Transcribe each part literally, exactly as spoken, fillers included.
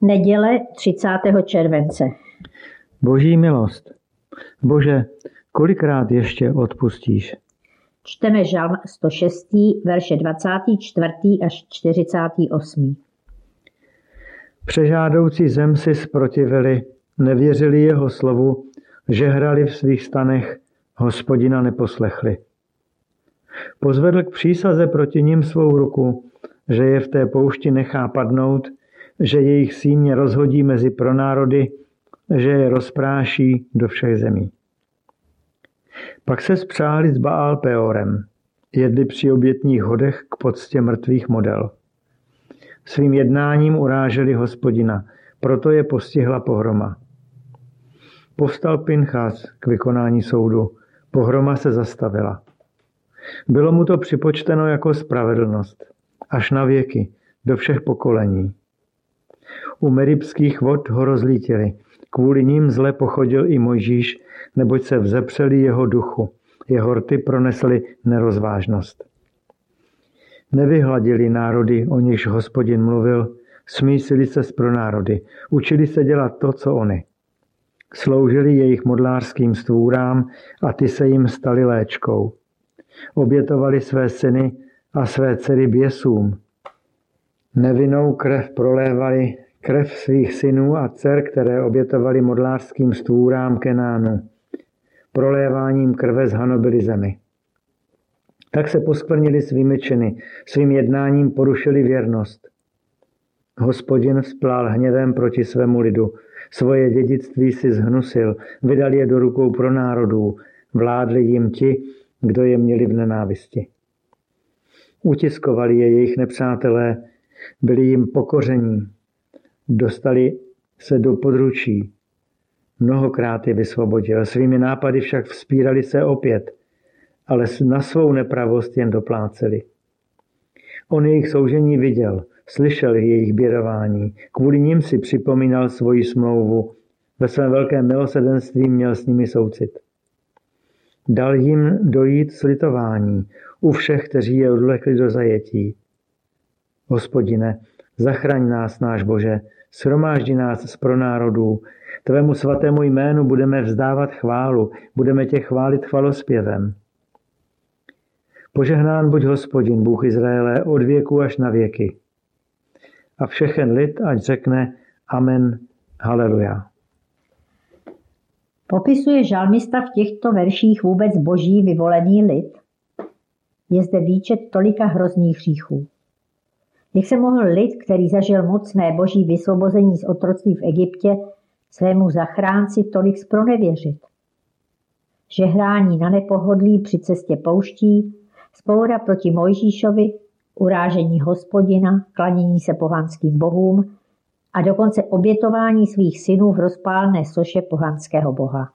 Neděle třicátého července. Boží milost. Bože, kolikrát ještě odpustíš? Čteme žalm sto šest, verše dvacátý čtvrtý až čtyřicátý osmý. Přežádoucí zem si zprotivili, nevěřili jeho slovu, žehrali v svých stanech, Hospodina neposlechli. Pozvedl k přísaze proti nim svou ruku, že je v té poušti nechá padnout, že jejich símě rozhodí mezi pronárody, že je rozpráší do všech zemí. Pak se spřáhli s Baál Peorem, jedli při obětních hodech k poctě mrtvých model. Svým jednáním uráželi Hospodina, proto je postihla pohroma. Povstal Pinchas k vykonání soudu, pohroma se zastavila. Bylo mu to připočteno jako spravedlnost, až na věky, do všech pokolení. U Meribských vod ho rozlítili, kvůli ním zle pochodil i Mojžíš, neboť se vzepřeli jeho duchu, jeho rty pronesly nerozvážnost. Nevyhladili národy, o nichž Hospodin mluvil, smísili se s pronárody, učili se dělat to, co oni. Sloužili jejich modlářským stvůrám a ty se jim stali léčkou. Obětovali své syny a své dcery běsům. Nevinnou krev prolévali, krev svých synů a dcer, které obětovali modlářským stvůrám Kenánu. Proléváním krve zhanobili zemi. Tak se poskvrnili svými činy, svým jednáním porušili věrnost. Hospodin vzplál hněvem proti svému lidu, svoje dědictví si zhnusil, vydal je do rukou pronárodů, vládli jim ti, kdo je měli v nenávisti. Utiskovali je jejich nepřátelé, byli jim pokoření, dostali se do područí. Mnohokrát je vysvobodil, svými nápady však vzpírali se opět, ale na svou nepravost jen dopláceli. On jejich soužení viděl, slyšel jejich bědování, kvůli nim si připomínal svoji smlouvu, ve svém velkém milosrdenství měl s nimi soucit. Dal jim dojít slitování u všech, kteří je odvlekli do zajetí. Hospodine, zachraň nás, náš Bože, shromáždi nás z pronárodů, tvému svatému jménu budeme vzdávat chválu, budeme tě chválit chvalospěvem. Požehnán buď Hospodin, Bůh Izraele, od věku až na věky. A všechen lid ať řekne amen, haleluja. Popisuje žalmista v těchto verších vůbec boží vyvolený lid? Je zde výčet tolika hrozných hříchů. Jak se mohl lid, který zažil mocné boží vysvobození z otroctví v Egyptě, svému zachránci tolik zpronevěřit? Žehrání na nepohodlí při cestě pouští, spoura proti Mojžíšovi, urážení Hospodina, klanění se pohanským bohům a dokonce obětování svých synů v rozpálné soše pohanského boha.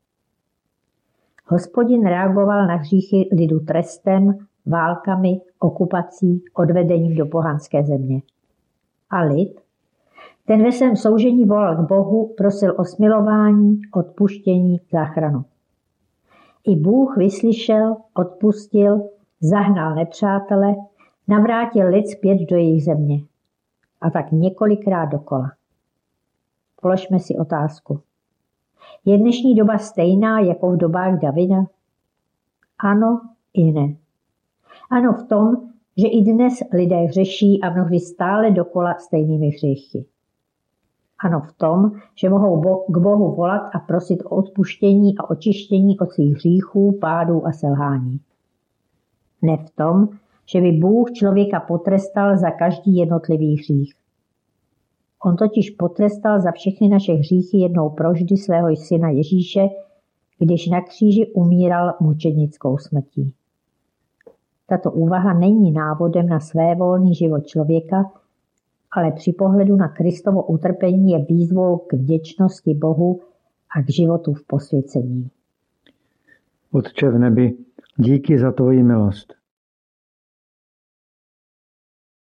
Hospodin reagoval na hříchy lidu trestem, válkami, okupací, odvedením do pohanské země. A lid? Ten ve svém soužení volal k Bohu, prosil o smilování, odpuštění, záchranu. I Bůh vyslyšel, odpustil, zahnal nepřátele, navrátil lid zpět do jejich země. A tak několikrát dokola. Položme si otázku. Je dnešní doba stejná jako v dobách Davida? Ano i ne. Ano v tom, že i dnes lidé hřeší a mnohdy stále dokola stejnými hříchy. Ano v tom, že mohou k Bohu volat a prosit o odpuštění a očištění od svých hříchů, pádů a selhání. Ne v tom, že by Bůh člověka potrestal za každý jednotlivý hřích. On totiž potrestal za všechny naše hříchy jednou provždy svého syna Ježíše, když na kříži umíral mučednickou smrtí. Tato úvaha není návodem na svévolný život člověka, ale při pohledu na Kristovo utrpení je výzvou k vděčnosti Bohu a k životu v posvěcení. Otče v nebi, díky za tvoji milost.